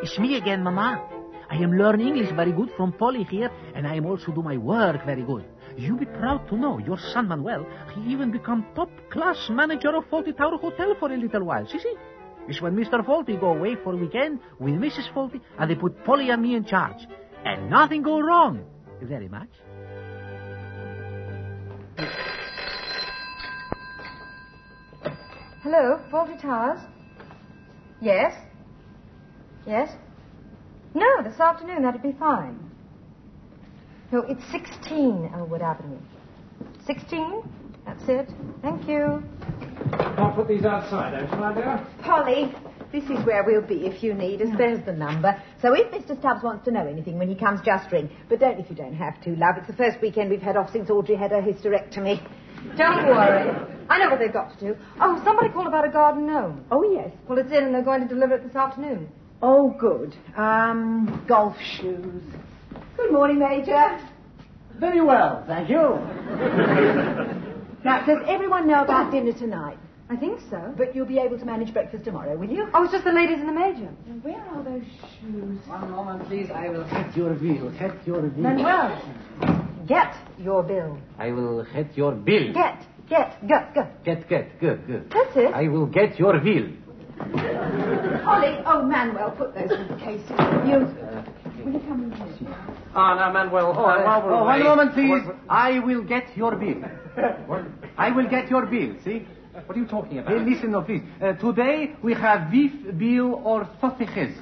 It's me again, Mama. I am learning English very good from Polly here, and I am also do my work very good. You be proud to know your son Manuel, he even become top-class manager of Fawlty Tower Hotel for a little while. See? It's when Mr. Fawlty go away for a weekend with Mrs. Fawlty, and they put Polly and me in charge. And nothing go wrong. Very much. Hello, Fawlty Towers? Yes? Yes? No, this afternoon, that'd be fine. No, it's 16 Elwood Avenue. 16? That's it. Thank you. I'll put these outside, shall I, dear? Polly, this is where we'll be if you need us. There's the number. So if Mr. Stubbs wants to know anything when he comes, just ring. But don't if you don't have to, love. It's the first weekend we've had off since Audrey had her hysterectomy. Don't worry. I know what they've got to do. Oh, somebody called about a garden gnome. Oh, yes. Well, it's in and they're going to deliver it this afternoon. Oh, good. Golf shoes. Good morning, Major. Very well, thank you. Now, does everyone know about dinner tonight? I think so. But you'll be able to manage breakfast tomorrow, will you? Oh, it's just the ladies and the Major. Where are those shoes? One moment, please. I will get your bill. Manuel, get your bill. I will get your bill. Get. Go. Get. Good. That's it. I will get your bill. Polly, Manuel, put those in the case. Will you come in here? Now, Manuel, while we're away... One moment, please. I will get your bill. I will get your bill, see? What are you talking about? Listen, no, please. Today we have beef, veal, or sausages.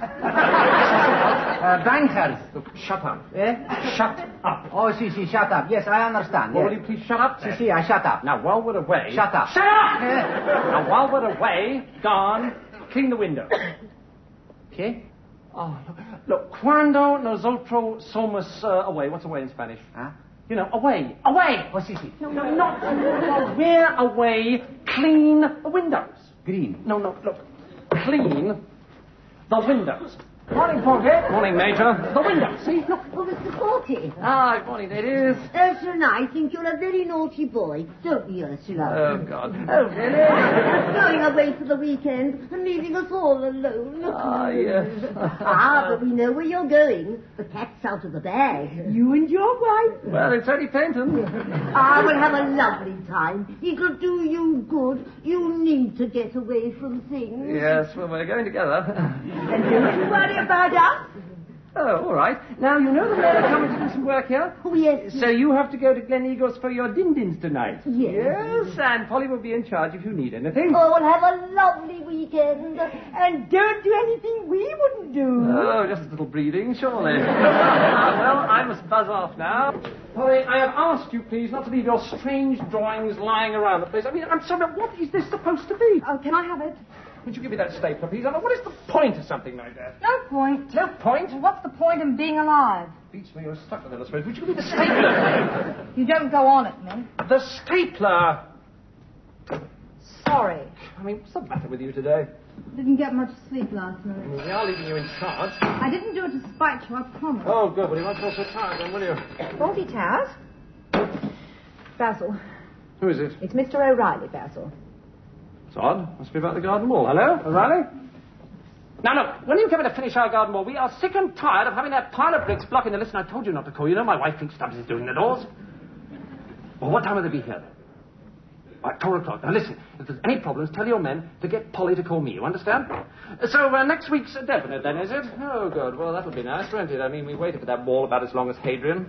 Bankers. Look, shut up. Shut up. Oh, see, shut up. Yes, I understand. Well, yes. will you please shut up? See, I shut up. Now, while we're away... Shut up. Shut up! Now, while we're away, Don, clean the window. Okay? Oh, look, cuando nosotros somos away. What's away in Spanish? Huh? You know, away. Away! Oh, see. No, not... We're away, clean the windows. Green. No, look. Clean the windows. Morning, Polly. Morning, Major. The windows, see? Look. Oh, Mr. Fawlty. Ah, good morning, ladies. Ursula and I think you're a very naughty boy, don't we, Ursula? Oh, God. Oh, really? Going away for the weekend and leaving us all alone. Ah, yes. But we know where you're going. The cat's out of the bag. You and your wife. Well, it's only Penton. We'll have a lovely time. It'll do you good. You need to get away from things. Yes, well, we're going together. And don't you worry about us. Oh, all right. Now, you know the men are coming to do some work here? Oh, yes. So you have to go to Glen Eagles for your din-dins tonight? Yes. Yes, and Polly will be in charge if you need anything. Oh, we'll have a lovely weekend. And don't do anything we wouldn't do. Oh, just a little breathing, surely. Well, I must buzz off now. Polly, I have asked you, please, not to leave your strange drawings lying around the place. I mean, I'm sorry, what is this supposed to be? Oh, can I have it? Would you give me that stapler, please? I mean, what is the point of something like that? No point. No point? Well, what's the point in being alive? Beats me, you're stuck with it, I suppose. Would you give me the stapler? You don't go on at me. The stapler! Sorry. I mean, what's the matter with you today? Didn't get much sleep last night. We are leaving you in charge. I didn't do it to spite you, I promise. Oh, good. Well, you won't feel so tired then, will you? Fawlty Towers? Basil. Who is it? It's Mr. O'Reilly, Basil. It's odd. Must be about the garden wall. Hello, O'Reilly? Now, look, when are you coming to finish our garden wall? We are sick and tired of having that pile of bricks blocking the listen. I told you not to call. You know my wife thinks Stubbs is doing the doors. Well, what time will they be here, then? Right, 4 o'clock. Now, listen, if there's any problems, tell your men to get Polly to call me, you understand? So, next week's definite, then, is it? Oh, good. Well, that'll be nice, won't it? I mean, we waited for that wall about as long as Hadrian.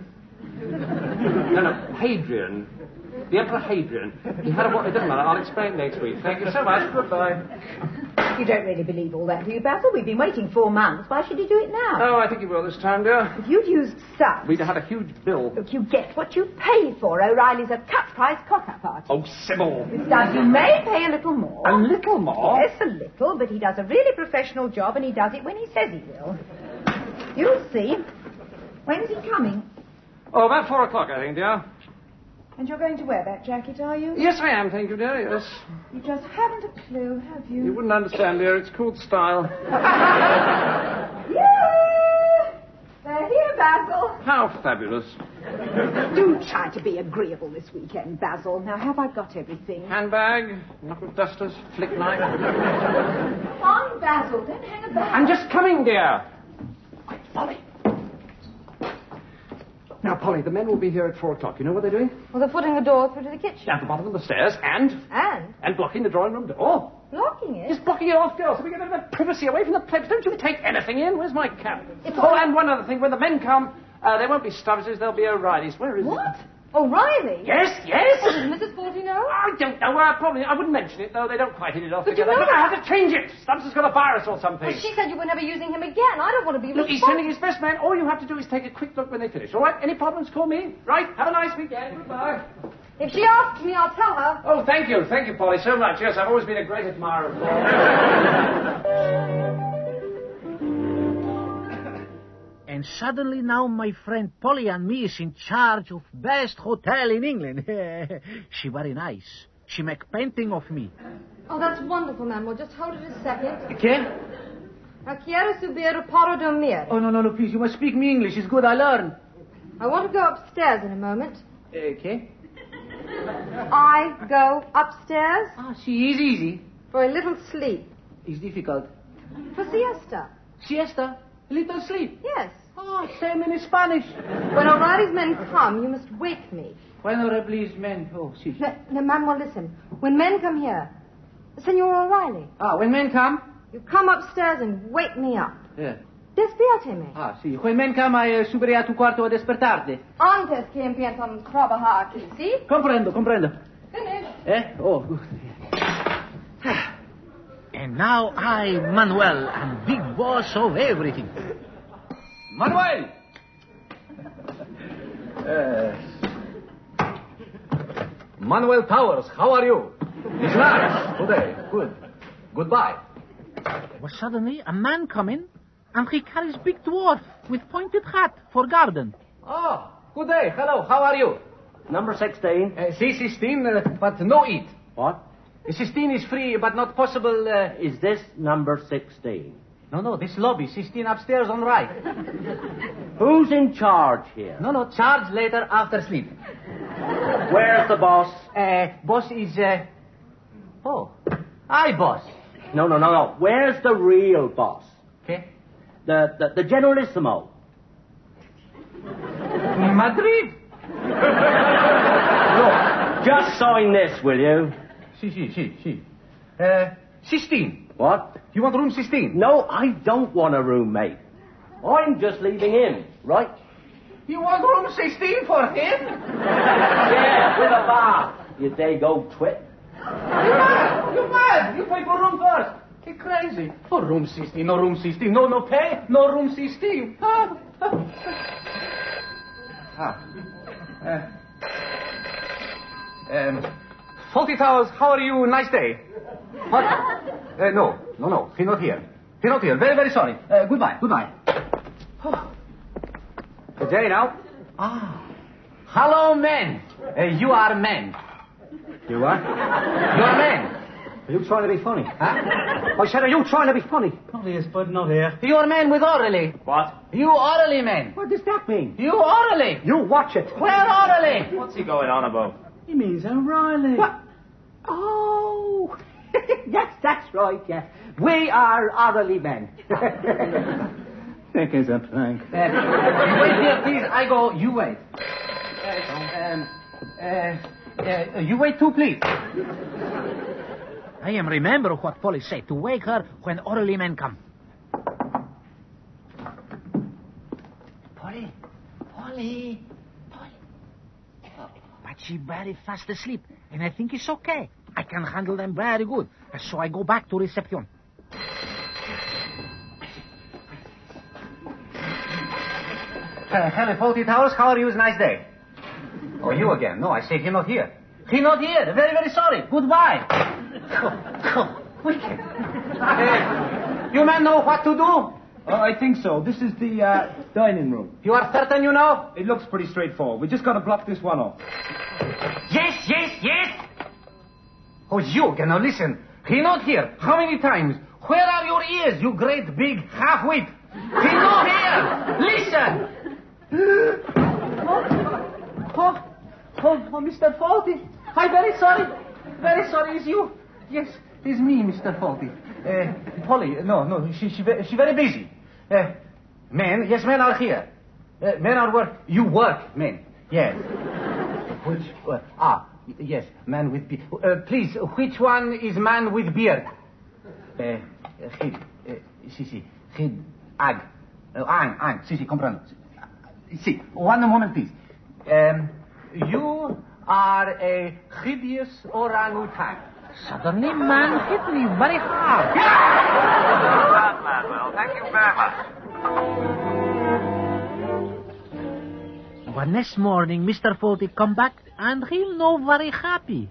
No, Hadrian. The Emperor Hadrian. He had a... It doesn't matter. I'll explain next week. Thank you so much. Goodbye. You don't really believe all that, do you, Basil? We've been waiting 4 months. Why should he do it now? Oh, I think he will this time, dear. If you'd used Stubbs... We'd have had a huge bill. Look, you get what you pay for. O'Reilly's a cut-price cock-up party. Oh, Sybil. With Stubbs, you may pay a little more. A little more? Yes, a little, but he does a really professional job, and he does it when he says he will. You'll see. When's he coming? Oh, about 4 o'clock, I think, dear. And you're going to wear that jacket, are you? Yes, I am, thank you, dear, yes. You just haven't a clue, have you? You wouldn't understand, dear. It's called style. Yeah! They're here, Basil. How fabulous. Do try to be agreeable this weekend, Basil. Now, have I got everything? Handbag, knuckle dusters, flick knife. Come on, Basil. Don't hang about. I'm just coming, dear. Polly. Now, Polly, the men will be here at 4 o'clock. You know what they're doing? Well, they're putting the door through to the kitchen. At the bottom of the stairs and blocking the drawing room door. Blocking it? Just blocking it off, girls, so we get a bit of privacy away from the plebs. Don't you take anything in. Where's my cap? And one other thing. When the men come, they won't be Stubbses, they'll be O'Reillys. Where is What? it? O'Reilly? Yes. Oh, does Mrs. Faulty know? I don't know. Probably. I wouldn't mention it, though. They don't quite hit it off But you together. know But I have to change it. Stubbs has got a virus or something. Well, she said you were never using him again. I don't want to be Look, he's sending his best man. All you have to do is take a quick look when they finish. All right? Any problems, call me. Right? Have a nice weekend. Goodbye. If she asks me, I'll tell her. Oh, thank you. Thank you, Polly, so much. Yes, I've always been a great admirer of Paul. And suddenly now my friend Polly and me is in charge of best hotel in England. She very nice. She make painting of me. Oh, that's wonderful, ma'am. Well, just hold it a second. Okay? Quiero subir para dormir. Oh, no, please. You must speak me English. It's good. I learn. I want to go upstairs in a moment. Okay? I go upstairs See, easy. for a little sleep. It's difficult. For siesta. Siesta? A little sleep. Yes. Same in Spanish. When O'Reilly's men come, you must wake me. When O'Reilly's men... Oh, si. No, ma'am, well, listen. When men come here, Senor O'Reilly, When men come? you come upstairs and wake me up. Yeah. Despiérteme. Sì. When men come, I subiré a tu cuarto a despertarte. Antes que empiezan a trabajar aquí, ¿sí? Comprendo. Finish. Oh, good. And now I, Manuel, am big boss of everything. Manuel! Manuel Towers, how are you? It's nice. Today. Good. Goodbye. Well, suddenly, a man come in, and he carries big dwarf with pointed hat for garden. Oh, good day. Hello, how are you? Number 16. C16, but no eat. What? 16 is free, but not possible... Is this number 16? No, this lobby. 16 upstairs on right. Who's in charge here? No, charge later after sleep. Where's the boss? Boss is... I boss. No. Where's the real boss? Okay. The Generalissimo. Madrid. Look, just sign this, will you? Si. 16. What? You want room 16? No, I don't want a roommate. I'm just leaving him, right? You want room 16 for him? Yeah, with a bath. You go twit. You're mad. You pay for room first. You're crazy. For room 16, no room 16. No pay, no room 16. Faulty Towers, how are you? Nice day. What? No. He's not here. Very, very sorry. Goodbye. Good day now. Hello, men. You are men. You what? You're men. Are you trying to be funny? Huh? I said, are you trying to be funny? Not here, Spud, not here. You're men with orally. What? You orally men. What does that mean? You orally. You watch it. Where orally? What's he going on about? He means O'Reilly. What? Oh, yes, that's right, yeah. We are orally men. Think it's a prank. Wait here, please. I go. You wait. You wait too, please. I am remember what Polly said, to wake her when orally men come. Polly. But she very fast asleep, and I think it's okay. I can handle them very good. So I go back to reception. Hello, Faulty Towers. How are you? It's a nice day. Oh, you again. No, I said he's not here. He's not here. Very, very sorry. Goodbye. Wicked. You men know what to do? I think so. This is the dining room. You are certain you know? It looks pretty straightforward. We just got to block this one off. Yes. Oh, you again. Now listen. He's not here. How many times? Where are your ears, you great big half-wit? He's not here. Listen. Oh, Mr. Faulty. I'm very sorry. Very sorry. It's you. Yes, it's me, Mr. Faulty. Polly, no, she very busy. Men? Yes, men are here. Men are work. You work, men. Yes. Which? Yes, man with beard. Please, which one is man with beard? Gid. Si. Gid. Ag. Ang. Si, comprendo. Si. One moment, please. You are a hideous orangutan. Suddenly, man hit me very hard. Well, Manuel, thank you very much. But next morning, Mr. Fawlty come back, and he'll know very happy.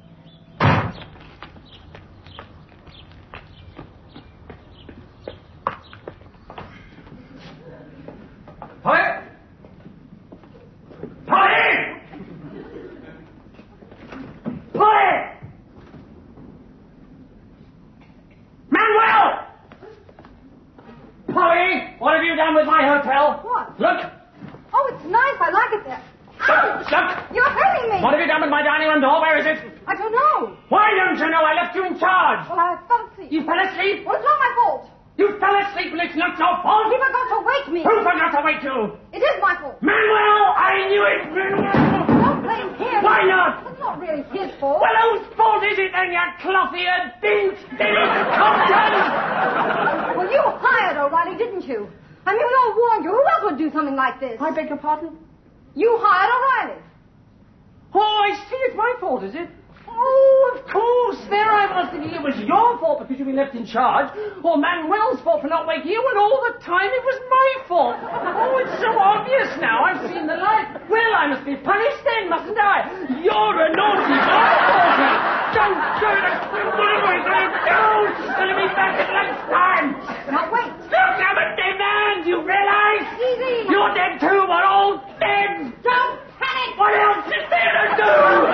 I beg your pardon? You hired O'Reilly. Oh, I see. It's my fault, is it? Oh, of course. There I was thinking it was your fault because you've been left in charge, or Manuel's fault for not waking you, and all the time it was my fault. Oh, it's so obvious now. I've seen the light. Well, I must be punished then, mustn't I? You're a naughty boy, Fawlty. Don't do that. Don't. Let me back at lunchtime. Now, wait. Look, I'm a dead man. Do you realize? Easy. You're dead too. We're all dead. Don't panic. What else is there to do?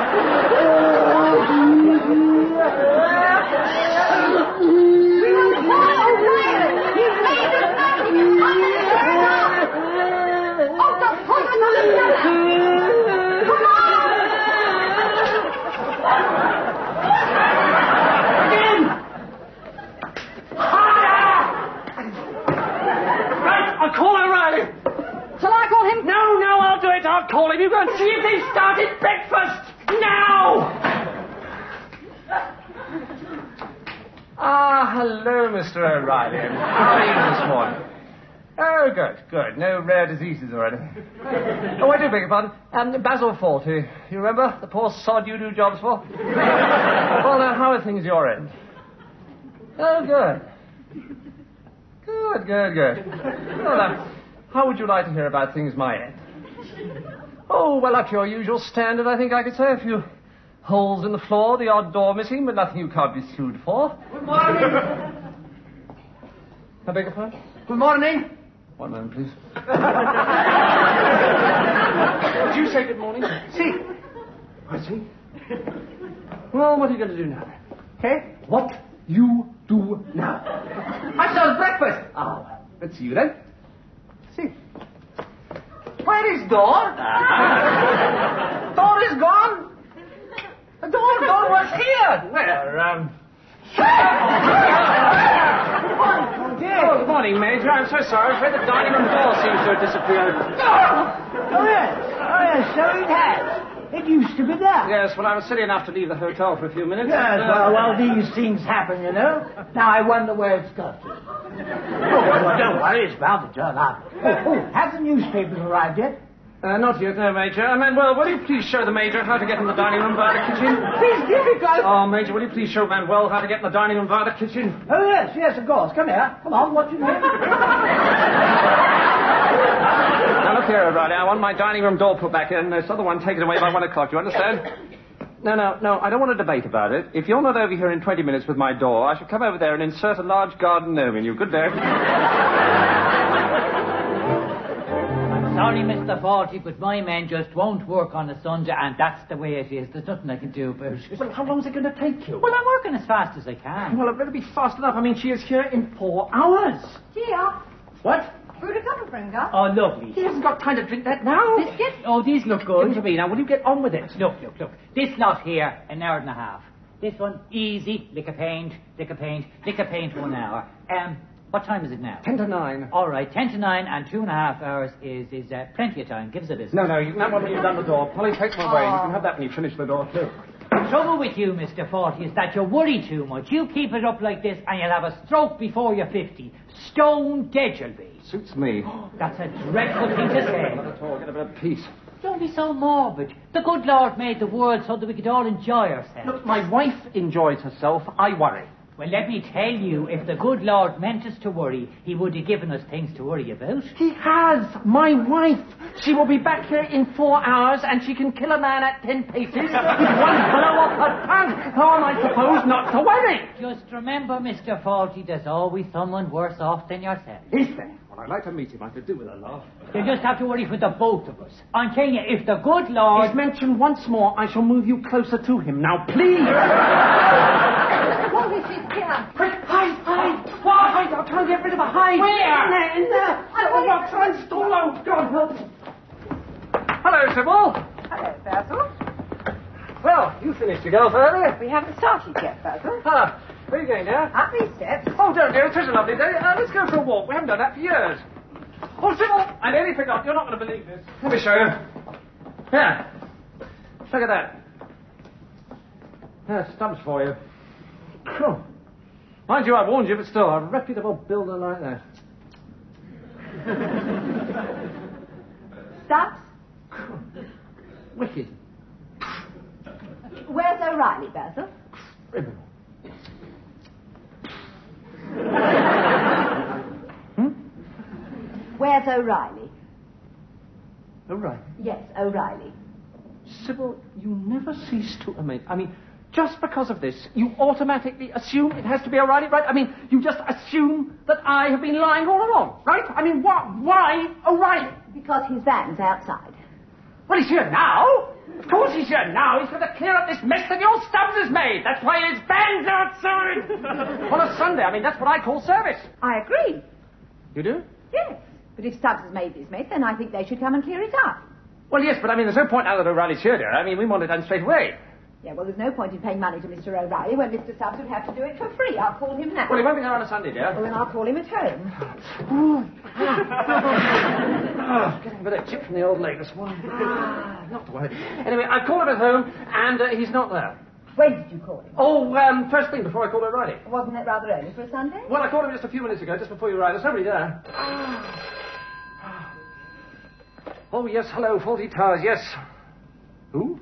We will call O'Reilly. He's made us know he can come in and turn up. Oh, don't pull us on the cellar. Come on. Again. Harder. Right, I'll call O'Reilly. Shall I call him? No, I'll do it. I'll call him. You go and see if they started breakfast. Now! Hello, Mr. O'Reilly. How are you this morning? Oh, good. No rare diseases or anything. Oh, I do beg your pardon. Basil Fawlty. You remember? The poor sod you do jobs for? Well, now, how are things your end? Oh, good. Well, now, how would you like to hear about things my end? Oh, well, up to your usual standard, I think I could say. A few holes in the floor, the odd door missing, but nothing you can't be sued for. Good morning. I beg your pardon? Good morning. One moment, please. Did you say good morning? See. I see. Well, what are you going to do now? Okay. What you do now? I serve breakfast. Oh, let's see you then. See. Where is door? Door is gone. The door was here. Well, Oh, good morning, Major. I'm so sorry. I'm afraid the dining room door seems to have disappeared. Oh, yes, so it has. It used to be there. Yes, well, I was silly enough to leave the hotel for a few minutes. Yes, well, these things happen, you know. Now, I wonder where it's got to. Well, don't worry, it's bound to turn up. Have the newspapers arrived yet? Not yet, no, Major. Manuel, will you please show the Major how to get in the dining room via the kitchen? It's difficult. Oh, Major, will you please show Manuel how to get in the dining room via the kitchen? Oh, yes, of course. Come here. Come on, what's your name? Now, look here, O'Reilly. I want my dining room door put back in and this other one taken away by 1 o'clock. Do you understand? No, I don't want to debate about it. If you're not over here in 20 minutes with my door, I shall come over there and insert a large garden gnome in you. Good day. Sorry, Mr. Fawlty, but my man just won't work on a Sunday, and that's the way it is. There's nothing I can do about it. Well, how long is it going to take you? Well, I'm working as fast as I can. Well, it better be fast enough. I mean, she is here in 4 hours. Here. What? Fruit a couple, Brenda. Oh, lovely. He hasn't got time to drink that now. Biscuit? Oh, these look Give good. them to me now. Will you get on with it? Look. This lot here, an hour and a half. This one, easy, lick a paint, 1 hour. What time is it now? 10 to 9. All right, 10 to 9 and 2.5 hours is plenty of time. Give us a list. No, you can have one when you've done the door. Polly, take my way. You can have that when you finish the door, too. The trouble with you, Mr. Forty, is that you worry too much. You keep it up like this and you'll have a stroke before you're 50. Stone dead you'll be. Suits me. That's a dreadful thing to say. Not at all. Get a bit of peace. Don't be so morbid. The good Lord made the world so that we could all enjoy ourselves. Look, my wife enjoys herself. I worry. Well, let me tell you, if the good Lord meant us to worry, he would have given us things to worry about. He has. My wife. She will be back here in 4 hours, and she can kill a man at 10 paces with one blow off her tongue. How am I supposed not to worry? Just remember, Mr. Faulty, there's always someone worse off than yourself. Is there? Well, I'd like to meet him. I could do with a laugh. You just have to worry for the both of us. I'm telling you, if the good Lord... He's mentioned once more, I shall move you closer to him. Now, please! What is it, dear? Quick, hide! Hide! I'll try and get rid of her. Hide! Where? In there! The rocks are installed. Oh, God help me. Hello, Sybil. Hello, Basil. Well, you finished your girls early. We haven't started yet, Basil. Where are you going, dear? Up these steps. Oh, don't, dear. It is a lovely day. Let's go for a walk. We haven't done that for years. Oh, Sybil, I nearly forgot. You're not going to believe this. Let me show you. Here. Look at that. There's Stubbs for you. Cool. Mind you, I warned you, but still, a reputable builder like that. Stubbs? Wicked. Where's O'Reilly, Basil? Criminal. Where's O'Reilly? O'Reilly? Yes, O'Reilly. Sybil, you never cease to amaze. I mean, just because of this, you automatically assume it has to be O'Reilly, right? I mean, you just assume that I have been lying all along, right? I mean, why O'Reilly? Because his van's outside. Well, he's here now. Of course he's here now. He's got to clear up this mess that your Stubbs has made. That's why his van's outside. On a Sunday. I mean, that's what I call service. I agree. You do? Yes. But if Stubbs has made this mess, then I think they should come and clear it up. Well, yes, but I mean, there's no point now that O'Reilly's here, dear. I mean, we want it done straight away. Yeah, well, there's no point in paying money to Mr. O'Reilly when Mr. Stubbs would have to do it for free. I'll call him now. Well, he won't be there on a Sunday, dear. Well, then I'll call him at home. Getting a bit of chip from the old leg this morning. Not to worry. Anyway, I called him at home, and he's not there. When did you call him? Oh, first thing before I called O'Reilly. Wasn't it rather early for a Sunday? Well, I called him just a few minutes ago, just before you arrived. There's nobody there. Oh, yes, hello, Faulty Towers, yes. Who?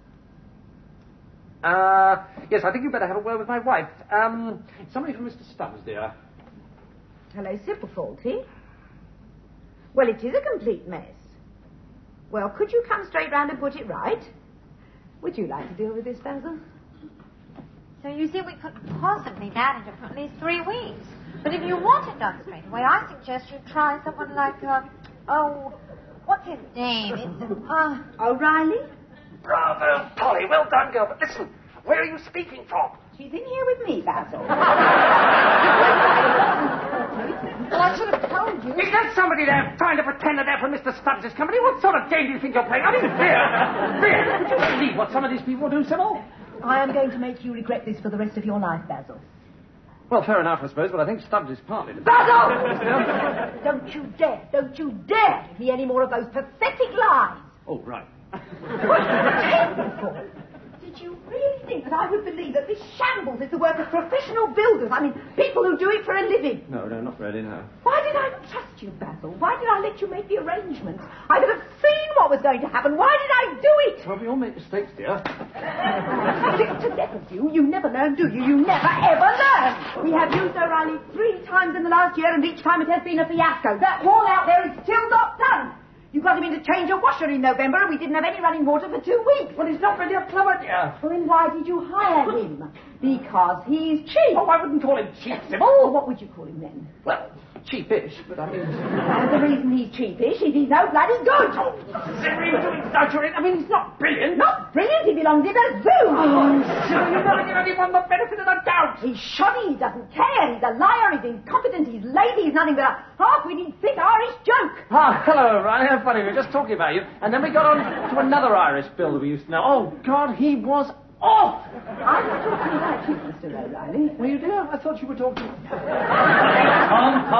Yes, I think you'd better have a word with my wife. Somebody from Mr. Stubbs, dear. Hello, Sybil Faulty. Well, it is a complete mess. Well, could you come straight round and put it right? Would you like to deal with this, Basil? So you see, we couldn't possibly manage it for at least 3 weeks. But if you want it done straight away, I suggest you try someone like, what's his name? It's, O'Reilly? Bravo, Polly. Well done, girl. But listen, where are you speaking from? She's in here with me, Basil. well, I should have told you. Is there somebody there trying to pretend that they're from Mr. Stubbs' company? What sort of game do you think you're playing? I mean, Beer. Would you believe what some of these people do, Sybil? I am going to make you regret this for the rest of your life, Basil. Well, fair enough, I suppose, but I think Stubbs is partly... Basil! Don't you dare to give me any more of those pathetic lies. Oh, right. What did you pretend me for? Did you really think that I would believe that this shambles is the work of professional builders? I mean, people who do it for a living. No, not really, no. Why did I trust you, Basil? Why did I let you make the arrangements? I could have seen what was going to happen. Why did I do it? Well, we all make mistakes, dear. To death of you. You never learn, do you? You never, ever learn. We have used O'Reilly 3 times in the last year, and each time it has been a fiasco. That wall out there is still not done. You got him in to change a washer in November, and we didn't have any running water for 2 weeks. Well, he's not really a plumber, dear. Well, then why did you hire him? Because he's cheap. Oh, I wouldn't call him cheap, Sybil. Well, what would you call him then? Well, cheapish, but I mean... And the reason he's cheapish is he's no bloody good. Oh, Sybil, you do exaggerate. I mean, he's not brilliant. Not brilliant, he belongs in a zoo. Oh, Sybil, you never give anyone the benefit of the doubt. He's shoddy, he doesn't care, he's a liar, he's incompetent, he's lazy, he's nothing but a half-witted, thick Irish joke. Ah, hello, Ryan. How funny. We were just talking about you. And then we got on to another Irish builder we used to know. Oh, God, he was off. I'm not talking about you, Mr. O'Reilly. Were you, dear? I thought you were talking... Come,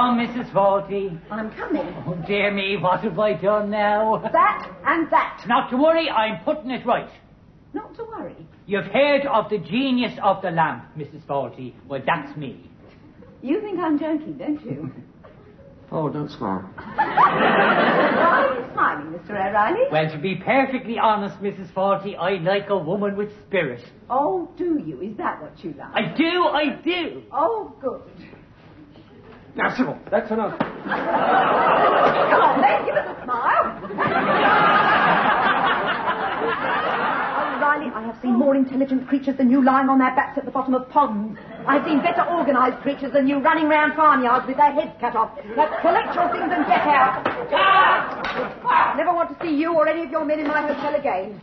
on, Mrs. Faulty. I'm coming. Oh, dear me, what have I done now? That and that. Not to worry, I'm putting it right. Not to worry. You've heard of the genius of the lamp, Mrs. Faulty. Well, that's me. You think I'm joking, don't you? Oh, don't smile. Why are you smiling, Mr. O'Reilly? Well, to be perfectly honest, Mrs. Faulty, I like a woman with spirit. Oh, do you? Is that what you like? I do. Oh, good. Now, Sybil, that's enough. Come on, then, give us a smile. O'Reilly, I have seen more intelligent creatures than you lying on their backs at the bottom of ponds. I've seen better organised creatures than you running round farmyards with their heads cut off. Now, collect your things and get out. I never want to see you or any of your men in my hotel again.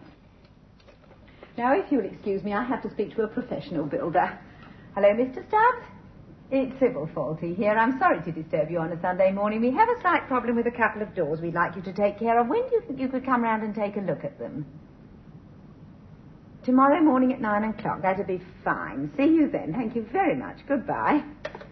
Now, if you'll excuse me, I have to speak to a professional builder. Hello, Mr. Stubbs? It's Sybil Faulty here. I'm sorry to disturb you on a Sunday morning. We have a slight problem with a couple of doors we'd like you to take care of. When do you think you could come round and take a look at them? Tomorrow morning at 9 o'clock. That'll be fine. See you then. Thank you very much. Goodbye.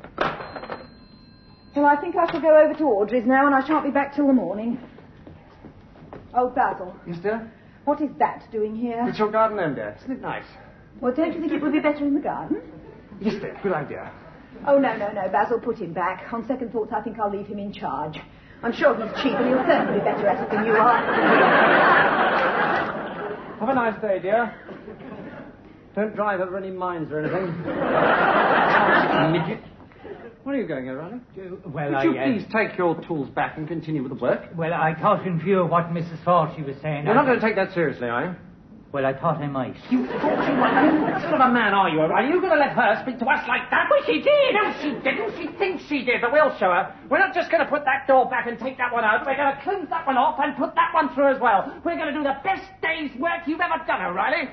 Well, I think I shall go over to Audrey's now, and I shan't be back till the morning. Oh, Basil. Yes, dear? What is that doing here? It's your garden gnome, dear. Isn't it nice? Well, don't you think it would be better in the garden? Yes, dear. Good idea. Oh, no, Basil, put him back. On second thoughts, I think I'll leave him in charge. I'm sure he's cheap, and he'll certainly be better at it than you are. Have a nice day, dear. Don't drive over any mines or anything. Midget. Where are you going, O'Reilly? Well, Would you please take your tools back and continue with the work? Well, I thought in view of what Mrs. Faulty was saying... You're not going to take that seriously, are you? Well, I thought I might. You thought you might? What sort of a man are you, O'Reilly? Are you going to let her speak to us like that? Well, she did. No, she didn't. She thinks she did, but we'll show her. We're not just going to put that door back and take that one out. We're going to close that one off and put that one through as well. We're going to do the best day's work you've ever done, O'Reilly.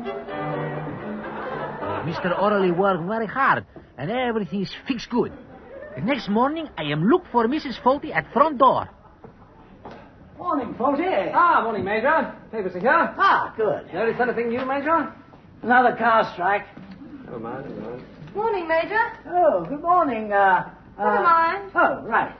Mr. O'Reilly worked very hard, and everything's fixed good. The next morning, I am look for Mrs. Faulty at front door. Morning, Faulty. Ah, morning, Major. Papers are here. Ah, good. Notice anything new, Major? Another car strike. Never mind, never mind. Morning, Major. Oh, good morning. Never mind. Oh, right.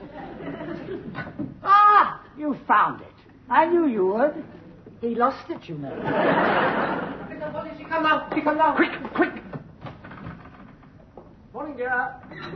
Ah, you found it. I knew you would. He lost it, you know. She come now. She come now. Quick. Morning, dear.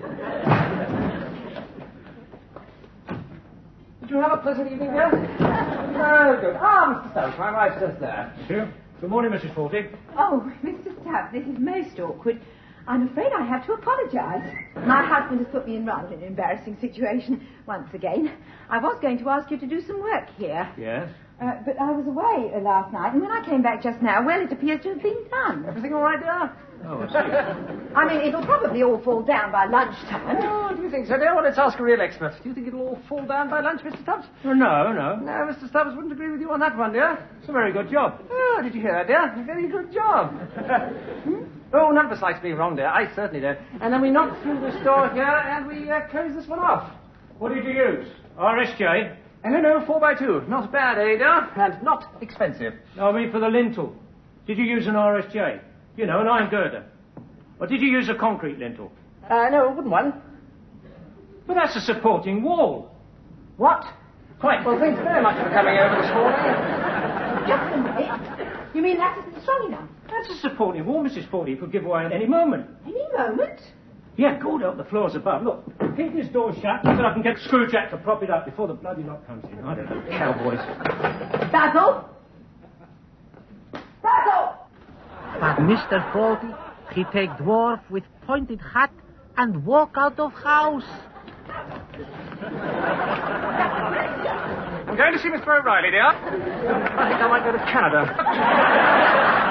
Did you have a pleasant evening, dear? Very good. Ah, Mr. Stubbs, my wife's just there. Sure. Good morning, Mrs. Faulty. Oh, Mr. Stubbs, this is most awkward. I'm afraid I have to apologise. My husband has put me in rather an embarrassing situation once again. I was going to ask you to do some work here. Yes? But I was away last night, and when I came back just now, well, it appears to have been done. Everything all right, dear? Oh, I see. I mean, it'll probably all fall down by lunchtime. Oh, do you think so, dear? Well, let's ask a real expert. Do you think it'll all fall down by lunch, Mr. Stubbs? Oh, no. No, Mr. Stubbs wouldn't agree with you on that one, dear. It's a very good job. Oh, did you hear that, dear? A very good job. Oh, none of us likes being wrong, dear. I certainly don't. And then we knock through this door here, and we close this one off. What did you use? RSJ? No, 4x2. Not bad, eh, dear? And not expensive. No, I mean for the lintel. Did you use an RSJ? You know, an iron girder. Or did you use a concrete lintel? No, wooden one. But that's a supporting wall. What? Quite. Well, thanks very much for coming over this morning. Just a minute. You mean that isn't strong enough? That's a supporting wall, Mrs. Faulty. It could give way at any moment. Any moment? Yeah, good up the floors above. Look, keep this door shut so I can get Screwjack to prop it up before the bloody lot comes in. I don't know. Cowboys. Basil? But Mr. Faulty, he take dwarf with pointed hat and walk out of house. I'm going to see Mr. O'Reilly, dear. I think I might go to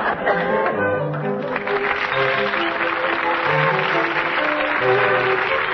Canada.